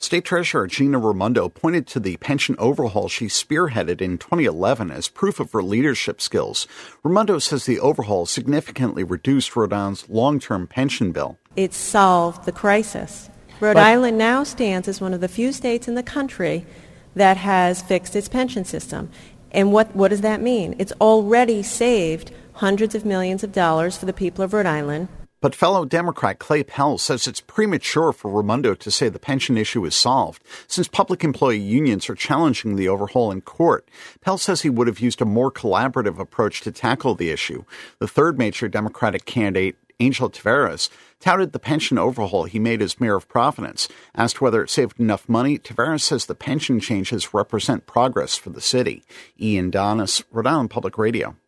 State Treasurer Gina Raimondo pointed to the pension overhaul she spearheaded in 2011 as proof of her leadership skills. Raimondo says the overhaul significantly reduced Rhode Island's long-term pension bill. It solved the crisis. Rhode Island now stands as one of the few states in the country that has fixed its pension system. And what does that mean? It's already saved hundreds of millions of dollars for the people of Rhode Island. But fellow Democrat Clay Pell says it's premature for Raimondo to say the pension issue is solved, since public employee unions are challenging the overhaul in court. Pell says he would have used a more collaborative approach to tackle the issue. The third major Democratic candidate, Angel Taveras, touted the pension overhaul he made as mayor of Providence. Asked whether it saved enough money, Taveras says the pension changes represent progress for the city. Ian Donis, Rhode Island Public Radio.